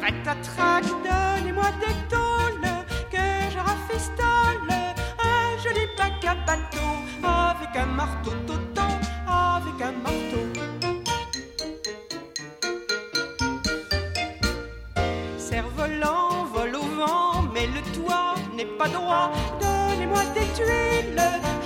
Trac, donnez-moi des tôles, que je rafistole un joli bac à bateau, avec un marteau toto, avec un marteau. Cerf-volant vole au vent, mais le toit n'est pas droit. Donnez-moi des tuiles,